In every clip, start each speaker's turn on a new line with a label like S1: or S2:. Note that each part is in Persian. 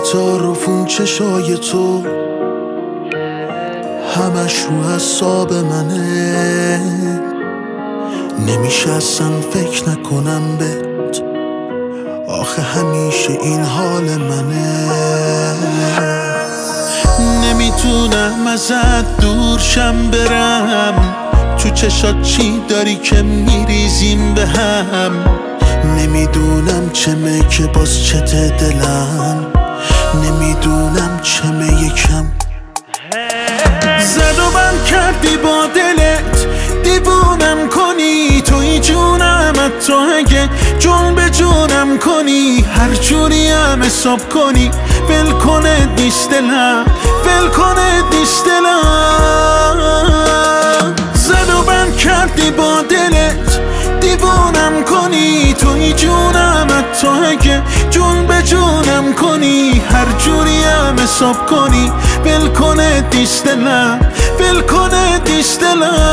S1: تا رفون چشای تو همش رو حساب منه، نمیشه اصلا فکر نکنم بهت، آخه همیشه این حال منه. نمیتونم ازت دور شم برم، تو چشات چی داری که میریزیم به هم. نمیدونم چمه که باز چته دلم، نمیدونم چمه یکم. زد و بند کردی با دلت، دیوونم کنی توی جونم. حتی اگه جون به جونم کنی، هر جوری هم حساب کنی، ول کنه نیست دلم، ول کنه نیست دلم. زد و بند کردی با دلت، دیوونم کنی توی جونم. حتی اگه جون به جونم کنی، هر جوری هم حساب کنی، ول کنه نیست دلم، ول کنه نیست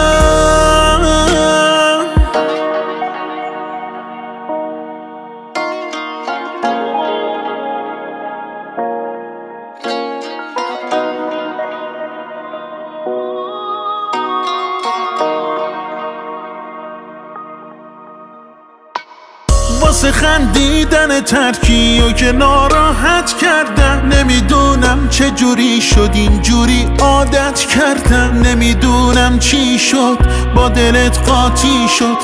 S1: دلم. واسه خندیدن ترکی و که ناراحت کردم، نمیدونم چه جوری شد اینجوری عادت کردم. نمیدونم چی شد با دلت قاطی شد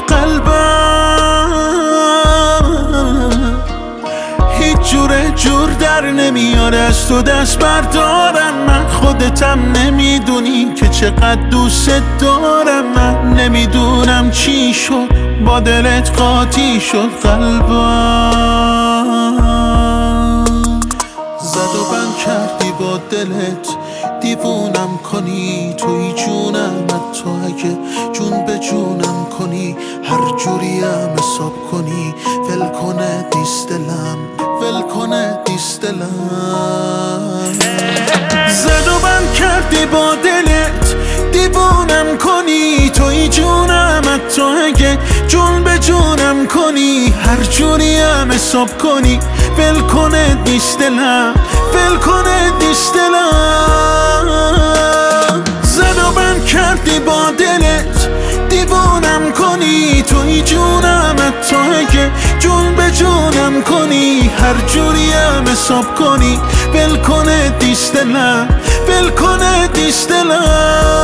S1: قلبم، هیچ جور در نمیاره از تو دست بردارم. من خودتم نمیدونی که چقدر دوست دارم. من نمیدونم چی شد با دلت قاطی شد قلبم. زد و بند کردی با دلت، دیوونم کنی توی جونم. حتی اگه جون به جونم کنی، هر جوری هم حساب کنی، ول کنه نیست دلم، ول کنه نیست دلم. زد و بند کردی با دلت، دیوونم کنی توی جونم. حتی اگه جون به جونم کنی، هر جوری هم حساب کنی، ول کنه نیست دلم، ول کنه نیست دلم. زد و بند کردی با دلت، دیوونم کنی توی جونم. حتی اگه جون به جونم کنی، هر جوری هم حساب کنی، ول کنه نیست دلم، ول کنه نیست دلم.